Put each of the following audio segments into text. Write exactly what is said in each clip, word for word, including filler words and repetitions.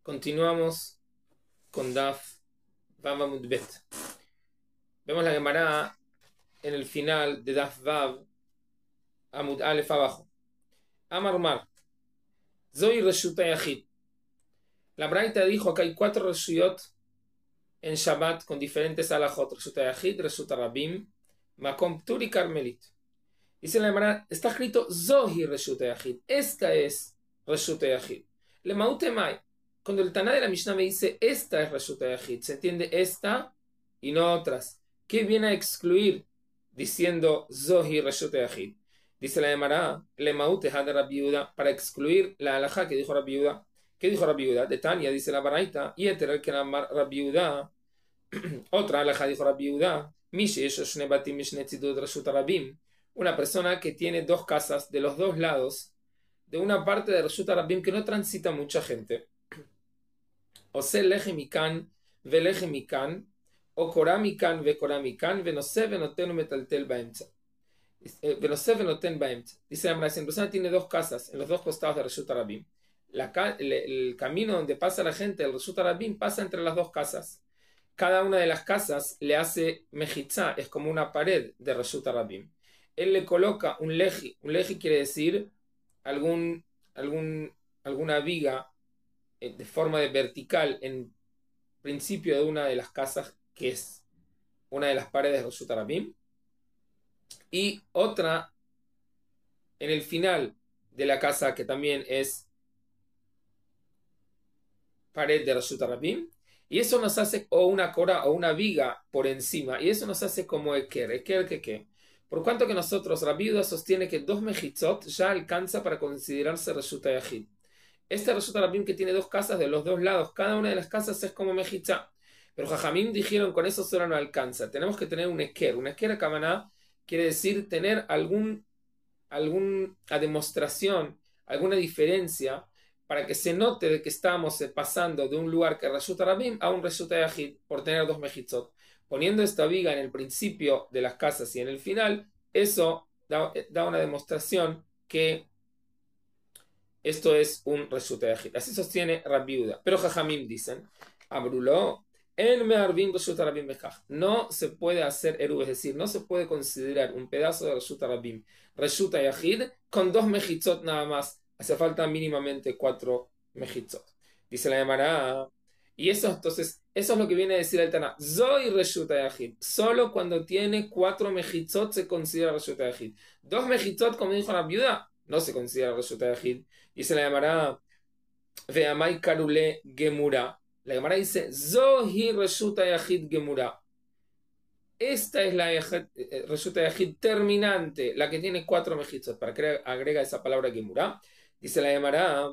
Continuamos con Daf Vav Amud Bet. Vemos la Gemara en el final de Daf Vav Amud Alef abajo. Amar Mar Zoy Reshut Yachid. La Braita dijo que hay cuatro Reshuyot en Shabbat con diferentes alajot: Reshut Yachid, Reshut Rabim, Makom Ptur y Carmelit. Dice la Gemara, está escrito Zohi Reshut Yachid. Esta es Reshut Yachid. Le Maute Mai. Cuando el Taná de la Mishnah me dice esta es Reshut Yachid, se entiende esta y no otras. ¿Qué viene a excluir diciendo Zohi Reshut Yachid? Dice la Gemara, Le Maute Had Rabbi Yehuda, para excluir la alajá que dijo Rabbi Yehuda. ¿Qué dijo Rabbi Yehuda? De Tania dice la Baraita, y eter el que namar Rabbi Yehuda. Otra alajá dijo Rabbi Yehuda, Mishi Yeshoshne Batim Mishne Tzidud Reshut Rabim. Una persona que tiene dos casas de los dos lados de una parte de Reshut Rabim que no transita mucha gente. O se leje mikan, ve leje mikan, o korá mikan, ve korá mikan, ve no se ve noten metaltel baemtza. Ve no se ve noten baemtza. Dice la Gemara, si una persona tiene dos casas en los dos costados de Reshut Rabim, la, el, el camino donde pasa la gente del Reshut Rabim pasa entre las dos casas. Cada una de las casas le hace mejitza, es como una pared de Reshut Rabim. Él le coloca un leji. Un leji quiere decir algún, algún, alguna viga de forma de vertical en principio de una de las casas, que es una de las paredes de Reshut Rabim, y otra en el final de la casa que también es pared de Reshut Rabim, y eso nos hace o una cora o una viga por encima, y eso nos hace como eker. Eker que qué. Por cuanto que nosotros, Rabbi Yehuda sostiene que dos mejitzot ya alcanza para considerarse Reshut Yachid. Este Reshut Rabim que tiene dos casas de los dos lados, cada una de las casas es como mejitza. Pero Jajamim dijeron con eso solo no alcanza. Tenemos que tener un eker. Un eker kamaná quiere decir tener algún, alguna demostración, alguna diferencia para que se note de que estamos pasando de un lugar que es Reshut Rabim a un Reshut Yachid por tener dos mejitzot. Poniendo esta viga en el principio de las casas y en el final, eso da, da una demostración que esto es un Reshut Yachid. Así sostiene Rabbi Yehuda. Pero Jajamim dicen, Abruló, en Me'arvim Reshut Rabim Bekach. No se puede hacer eruv, es decir, no se puede considerar un pedazo de Reshut Rabim Reshut Yachid con dos mejitzot nada más. Hace falta mínimamente cuatro mejitzot. Dice la Gemara, y eso entonces, eso es lo que viene a decir el Taná. Zoy Reshut Yachid. Solo cuando tiene cuatro mejitzot se considera Reshut Yachid. Dos mejitzot, como dijo Rabbi Yehuda, no se considera Reshut Yachid. Dice la Gemara, Ve'amai karule gemura. La Gemara dice, Zohi Reshut Yachid gemura. Esta es la Reshut Yachid terminante, la que tiene cuatro mejitzot. Para que agrega esa palabra gemura. Dice la Gemara,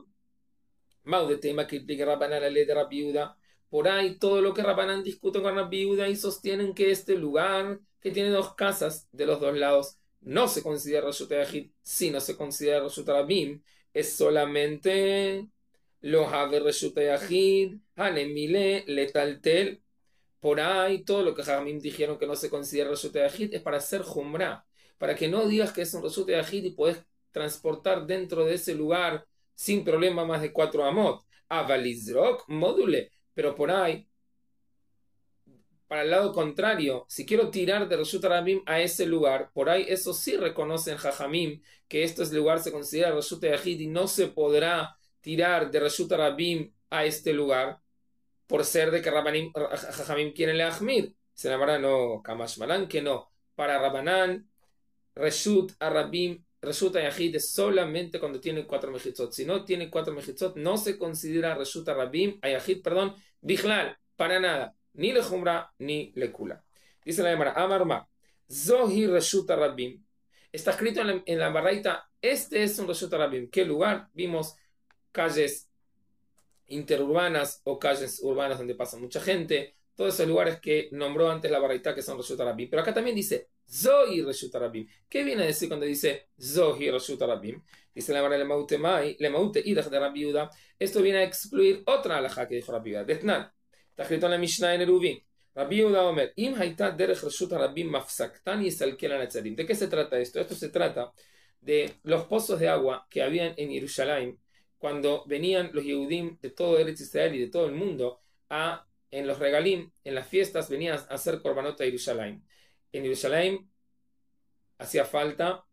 por ahí todo lo que Rabbanan discute con Rabbi Yehuda y sostienen que este lugar que tiene dos casas de los dos lados no se considera Reshut Yachid, si no se considera Reshut Rabim, es solamente lo have Reshut Yachid, hanemile letaltel. Por ahí todo lo que Jajamim dijeron que no se considera Reshut Yachid es para hacer jumra, para que no digas que es un Reshut Yachid y puedes transportar dentro de ese lugar sin problema más de cuatro amot. Avalizrok módule. Pero por ahí, para el lado contrario, si quiero tirar de Reshut Rabim a ese lugar, por ahí eso sí reconocen Jajamim, que este lugar se considera Reshut Yachid y no se podrá tirar de Reshut Rabim a este lugar, por ser de que Rabbanim, Jajamim quieren leachmir. Se llamará no, Kamash Malan, que no. Para Rabbanan, Reshut Rabim, Reshut Yachid es solamente cuando tiene cuatro mejitzot. Si no tiene cuatro mejitzot, no se considera Reshut Rabim, Yachid, perdón, Bichlal, para nada. Ni le Jumra, ni le Kula. Dice la Gemara, Amar Ma, Zohi Reshut Rabim. Está escrito en la, en la Baraita, este es un Reshut Rabim. ¿Qué lugar? Vimos calles interurbanas o calles urbanas donde pasa mucha gente. Todos esos lugares que nombró antes la Baraita que son Reshut Rabim. Pero acá también dice Zohi Reshut Rabim. ¿Qué viene a decir cuando dice Zohi Reshut Rabim? Dice la Gemara, Le Maute Mai, Le Maute Idach de Rabbi Yehuda. Esto viene a excluir otra alajá que dijo Rabbi Yehuda. Detnan. Está escrito en la Mishnah en Eruvin. Rabbi Yehuda Omer, Im Haita Derech Reshut Rabim Mafsaktan Yisalkel Anatzarim. ¿De qué se trata esto? Esto se trata de los pozos de agua que habían en Jerusalén cuando venían los Yehudim de todo Eretz Israel y de todo el mundo a, en los regalim, en las fiestas, venían a hacer korbanot a Jerusalén. En Jerusalén hacía falta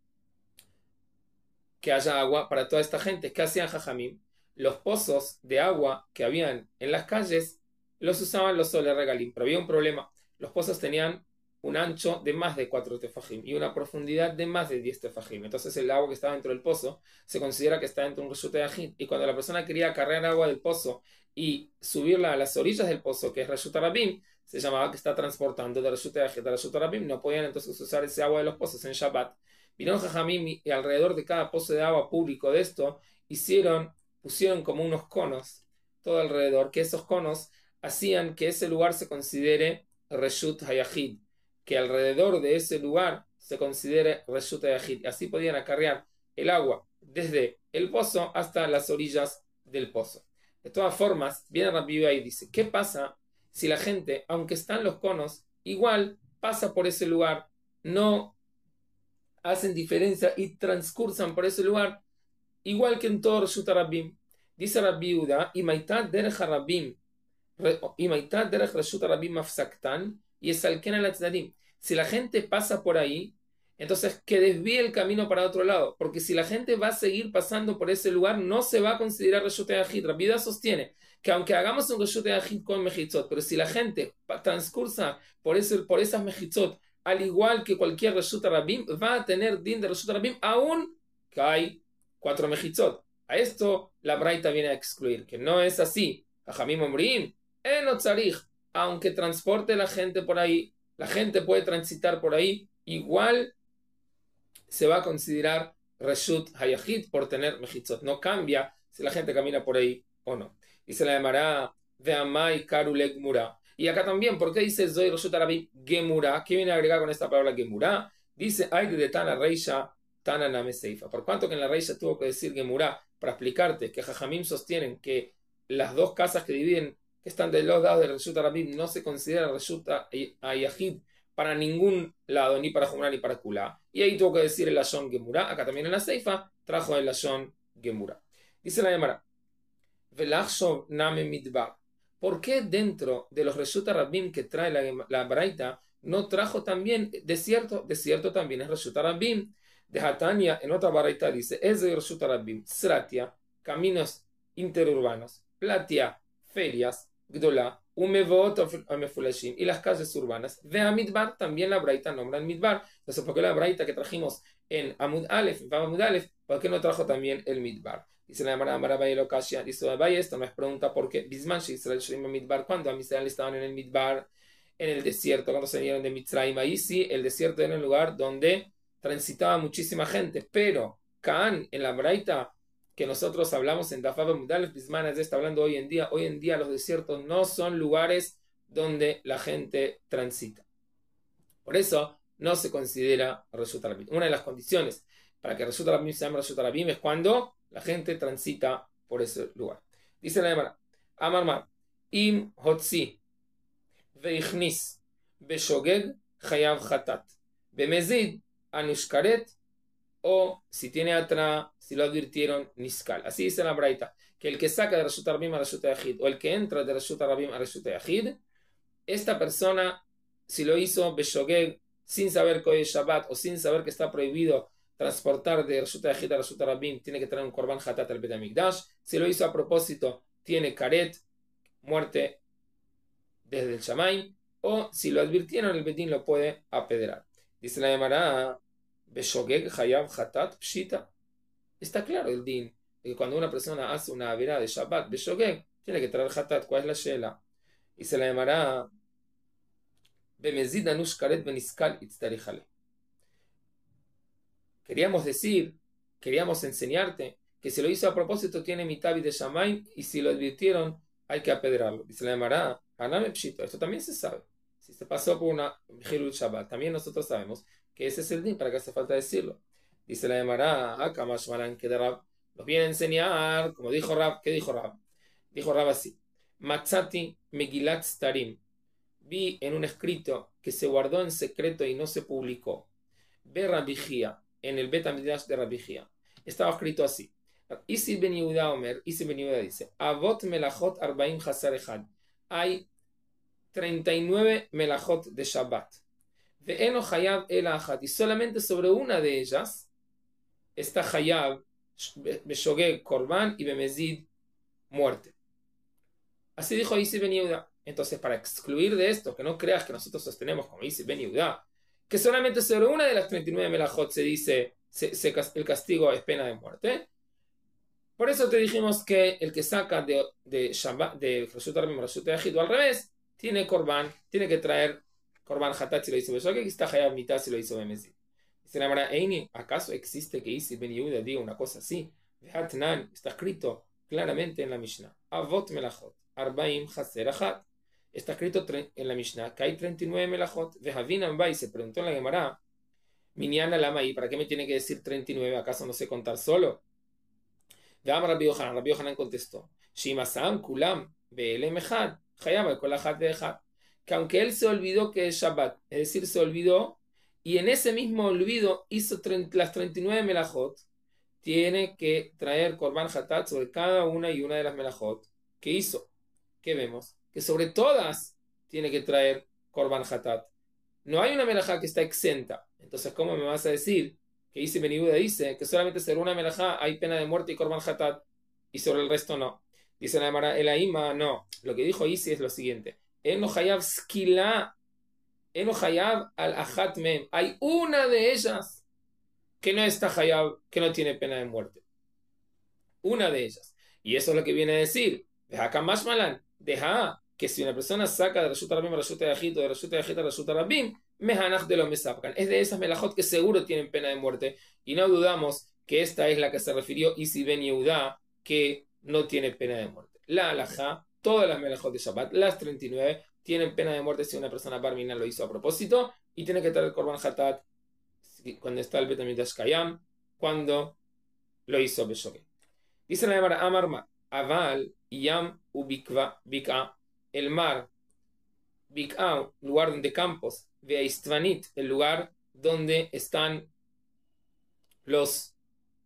que haya agua para toda esta gente. ¿Qué hacían Jajamim? Los pozos de agua que habían en las calles los usaban los Soler Regalim, pero había un problema. Los pozos tenían un ancho de más de cuatro tefajim y una profundidad de más de diez tefajim. Entonces el agua que está dentro del pozo se considera que está dentro de un reshut hayahid. Y cuando la persona quería acarrear agua del pozo y subirla a las orillas del pozo, que es reshut harabim, se llamaba que está transportando de reshut hayahid a reshut harabim. No podían entonces usar ese agua de los pozos en Shabbat. Vinieron Jajamim y alrededor de cada pozo de agua público de esto hicieron, pusieron como unos conos todo alrededor, que esos conos hacían que ese lugar se considere reshut hayahid, que alrededor de ese lugar se considere reshut hayahid. Así podían acarrear el agua desde el pozo hasta las orillas del pozo. De todas formas, viene Rabbi Yehuda y dice, ¿qué pasa si la gente, aunque están los conos, igual pasa por ese lugar, no hacen diferencia y transcursan por ese lugar, igual que en todo reshut harabim? Dice Rabbi Yehuda, y maitat derech harabim, y maitat derech reshut harabim mafsaktan, y esalken al tzdadim. Si la gente pasa por ahí, entonces que desvíe el camino para otro lado, porque si la gente va a seguir pasando por ese lugar, no se va a considerar reshut hayahid. Rabbi Yehuda sostiene que aunque hagamos un reshut hayahid con mejitzot, pero si la gente transcursa por, ese, por esas mejitzot, al igual que cualquier reshut harabim, va a tener din de reshut harabim, aún que hay cuatro mejitzot. A esto la Braita viene a excluir, que no es así. Jajamim omrim, eno tzarich, aunque transporte la gente por ahí, la gente puede transitar por ahí, igual se va a considerar reshut hayahid por tener mejitzot. No cambia si la gente camina por ahí o no. Y se la llamará ve'amai karule gemura. Y acá también, ¿por qué dice Zoy reshut harabim gemura? ¿Qué viene a agregar con esta palabra gemura? Dice, ay de Tana Reisha, Tana Name Seifa. Por cuanto que en la Reisha tuvo que decir gemura para explicarte que Jajamim sostienen que las dos casas que dividen, que están de los lados del reshut harabim, no se considera reshut hayahid para ningún lado, ni para Jumra ni para Kula. Y ahí tuvo que decir el Lashon Gemura. Acá también en la Seifa trajo el Lashon Gemura. Dice la Gemara, Velachshov Name Midbar. ¿Por qué dentro de los reshut harabim que trae la, la Braita no trajo también desierto? Desierto también es reshut harabim. De Hatania, en otra Braita dice, es de reshut harabim, Sratia, caminos interurbanos, Platia, ferias, Gdolá, Umevot Mefulashim, y las calles urbanas. Ve a Midbar, también la Braita nombra el Midbar. Entonces, ¿por qué la Braita que trajimos en Amud Aleph, en Amud Aleph, por qué no trajo también el Midbar? Dice la Mara Marabay Lokashia, dice Abay, esto no es pregunta porque Bisman Israel Shrim Midbar, cuando a Israel estaban en el Midbar, en el desierto, cuando se vinieron de Mitzrayim, ahí sí, el desierto era un lugar donde transitaba muchísima gente, pero Kaan en la Braita que nosotros hablamos en Dafab Mudalef Bisman está hablando hoy en día, hoy en día los desiertos no son lugares donde la gente transita. Por eso no se considera reshut harabim. Una de las condiciones para que reshut harabim se llame reshut harabim es cuando la gente transita por ese lugar. Dice la Gemara, Amar Mar, Im Hotzi Veichnis Beshogeg Chayav Chatat Bemezid Anushkaret, o si tiene atrás, si lo advirtieron, niskal. Así dice la Braita, que el que saca de reshut harabim a reshut hayahid, o el que entra de reshut harabim a reshut hayahid, esta persona, si lo hizo beshogeg, sin saber que hoy es Shabbat, o sin saber que está prohibido transportar de reshut hayahid a reshut harabim, tiene que traer un korban hatat al Bet Hamikdash. Si lo hizo a propósito, tiene karet, muerte desde el Shamayim, o si lo advirtieron, el Betín lo puede apedrear. Dice la Gemara, Beshogeg Hayav Hatat Pshita. Está claro el din de que cuando una persona hace una averá de Shabbat, Beshogeg, tiene que traer Hatat. ¿Cuál es la shela? Y se la llamará Bemezid Anush Karet Beniskal Itztarihale. Queríamos decir, queríamos enseñarte que si lo hizo a propósito tiene mitabi de Shamayim, y si lo advirtieron hay que apedrearlo. Y se la llamará Haname Pshita. Esto también se sabe. Si se pasó por una Hilul Shabbat, también nosotros sabemos que ese es el din, para que hace falta decirlo. Dice la Gemara, Akamash Maran que de Rab nos viene a enseñar, como dijo Rab. ¿Qué dijo Rab? Dijo Rab así: Matzati Megilat Starim. Vi en un escrito que se guardó en secreto y no se publicó. Ve Rabbi Hia, en el Bet Hamidrash de Rabbi Hia. Estaba escrito así: Isi ben Yehuda Omer, Isi ben Yehuda dice, Avot melachot arbaim hasar echad. Hay treinta y nueve melachot de Shabbat. Ve'eno hayab el achat. Y solamente sobre una de ellas está hayab, beshogeg korban y bemezid muerte. Así dijo Isi ben Yehuda. Entonces, para excluir de esto, que no creas que nosotros sostenemos como Isi ben Yehuda, que solamente sobre una de las treinta y nueve melachot se dice se, se, el castigo es pena de muerte. Por eso te dijimos que el que saca de, de Shabbat, de Reshut Rabim, Reshut Yahid, o al revés, tiene korban, tiene que traer korban hatat si lo hizo Beshogeg, y está hayab mitad si lo hizo Bemezid. Dice la Gemara, Eini, ¿acaso existe que Isi ben Yehuda diga una cosa así? Vehatnan, está escrito claramente en la Mishnah. Avot melachot, arbaim haser achat. Está escrito en la Mishnah que hay treinta y nueve melachot. Vehavinan ba, y se preguntó en la Gemara, Minyan lama, ¿y para qué me tiene que decir treinta y nueve? ¿Acaso no sé contar solo? Veamos Rabbi Yohanan. Rabbi Yohanan contestó, Shimasam kulam be'elem echad, hayab kol achat ve'echad. Que aunque él se olvidó que es Shabbat, es decir, se olvidó, y en ese mismo olvido hizo las treinta y nueve melachot, tiene que traer korban hatat sobre cada una y una de las melachot que hizo. ¿Qué vemos? Que sobre todas tiene que traer korban hatat. No hay una melajá que está exenta. Entonces, ¿cómo me vas a decir que Isi ben Yehuda dice que solamente sobre una melajá hay pena de muerte y korban hatat y sobre el resto no? Dice la Gemara, el aima, no. Lo que dijo Isi es lo siguiente. Eno hayab skila, eno hayab al achat mem. Hay una de ellas que no está hayab, que no tiene pena de muerte. Una de ellas. Y eso es lo que viene a decir. Deja kamash malan. Deja que si una persona saca de Reshut Rabim a Reshut Yahid o de Reshut Yahid a Reshut Rabim, mehanach de lo mesapkan. Es de esas melajot que seguro tienen pena de muerte. Y no dudamos que esta es la que se refirió Isi ben Yehuda, que no tiene pena de muerte. La halajá, todas las melajot de Shabbat, las treinta y nueve, tienen pena de muerte si una persona barmina lo hizo a propósito y tiene que traer el korban hatat cuando está el Betamigdash Kayam, cuando lo hizo Beshogeg. Dice la Gemara, Amar Mar, Aval, Yam, Ubikva, Bika, el mar, Bik'a, lugar de campos, Veistvanit, el lugar donde están los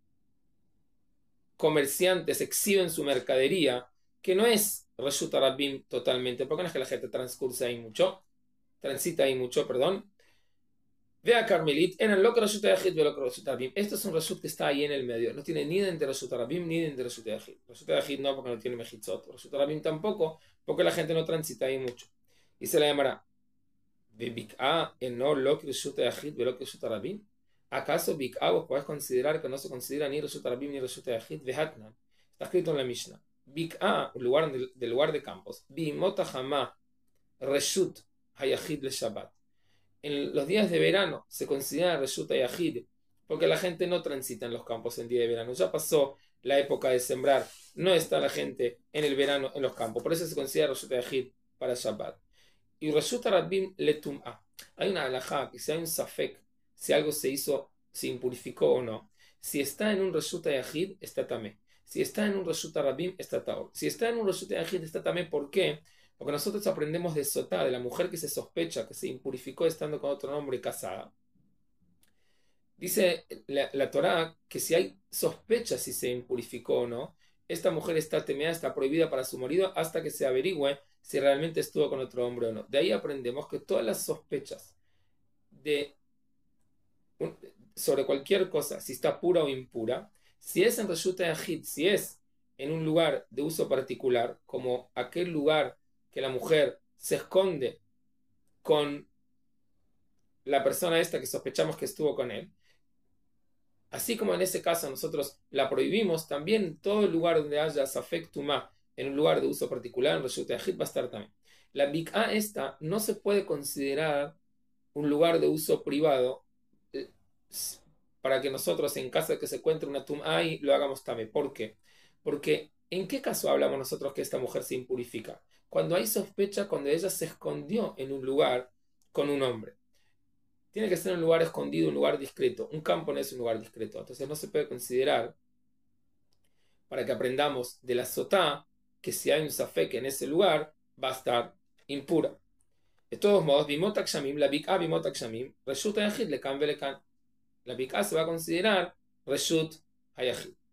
comerciantes, exhiben su mercadería, que no es Reshut Rabim totalmente, porque no es que la gente transcursa ahí mucho, transita ahí mucho, perdón. Ve a Carmelit, en el Lok Reshut Yahid, ve Lok Reshut Rabim. Esto es un Reshut que está ahí en el medio. No tiene ni de Reshut Rabim ni de Reshut Yahid. Reshut Yahid no, porque no tiene Mejitzot. Reshut Rabim tampoco, porque la gente no transita ahí mucho. Y se la llamará de Bik'a, en no Lok Reshut Yahid, ve Lok Reshut Rabim. ¿Acaso Bik'a vos podés considerar que no se considera ni Reshut Rabim ni Reshut Yahid? Vehatnan. Está escrito en la Mishnah. Bik'a, lugar del de lugar de campos. Bimota Hamá, Reshut Hayahid le Shabbat. En los días de verano se considera Reshut Yahid porque la gente no transita en los campos en día de verano. Ya pasó la época de sembrar. No está la gente en el verano en los campos. Por eso se considera Reshut Yahid para Shabbat. Y Reshut Rabim le tum'a. Hay una halajá que si hay un safek, si algo se hizo, se impurificó o no. Si está en un Reshut Yahid, está tamé. Si está en un Reshut Rabim, está taor. Si está en un Reshut Yahid, está tamé. ¿Por qué? Porque nosotros aprendemos de Sotá, de la mujer que se sospecha que se impurificó estando con otro hombre casada. Dice la, la Torá que si hay sospecha si se impurificó o no, esta mujer está temeada, está prohibida para su marido hasta que se averigüe si realmente estuvo con otro hombre o no. De ahí aprendemos que todas las sospechas de, sobre cualquier cosa, si está pura o impura, si es en Reshut Yahid, si es en un lugar de uso particular, como aquel lugar que la mujer se esconde con la persona esta que sospechamos que estuvo con él, así como en ese caso nosotros la prohibimos, también en todo el lugar donde haya Safek Tumá, en un lugar de uso particular, en Reshut Yahid va a estar también. La Bik'a esta no se puede considerar un lugar de uso privado eh, para que nosotros en caso de que se encuentre una Tumá ahí lo hagamos también. ¿Por qué? Porque ¿en qué caso hablamos nosotros que esta mujer se impurifica? Cuando hay sospecha, cuando ella se escondió en un lugar con un hombre. Tiene que ser un lugar escondido, un lugar discreto. Un campo no es un lugar discreto. Entonces no se puede considerar, para que aprendamos de la sotá, que si hay un safek en ese lugar, va a estar impura. De todos modos, bimot akshamim, la bik'a bimot akshamim, reshut hayahid le kan vele kan. La bik'a se va a considerar reshut hayahid.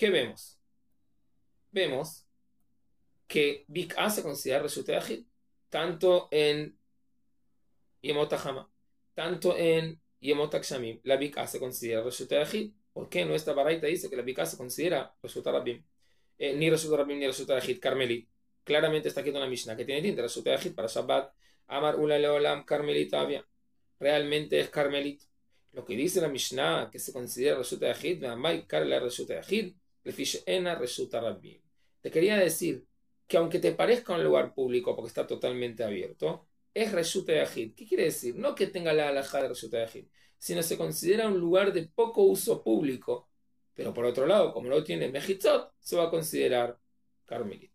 ¿qué vemos? Vemos que Bik'a se considera Reshut Yahid, tanto en Yemot HaHama, tanto en Yemot HaGshamim. La Bik'a se considera Reshut Yahid. ¿Por qué nuestra baraita dice que la Bik'a se considera Reshut Rabbim? Eh, ni Reshut Rabbim ni Reshut Yahid, Carmelit. Claramente está aquí en la Mishnah que tiene tinta Reshut Yahid para Shabbat. Amar Ula Leolam Carmelit Avia. Realmente es Carmelit. Lo que dice la Mishnah que se considera Reshut Yahid, Ve'amai Kar la Reshut Yahid, Lefish Ena Reshut Rabbim. Te quería decir que aunque te parezca un lugar público porque está totalmente abierto, es Reshut Yahid. ¿Qué quiere decir? No que tenga la halajá de Reshut Yahid, sino se considera un lugar de poco uso público. Pero por otro lado, como no tiene mejitzot, se va a considerar Carmelit.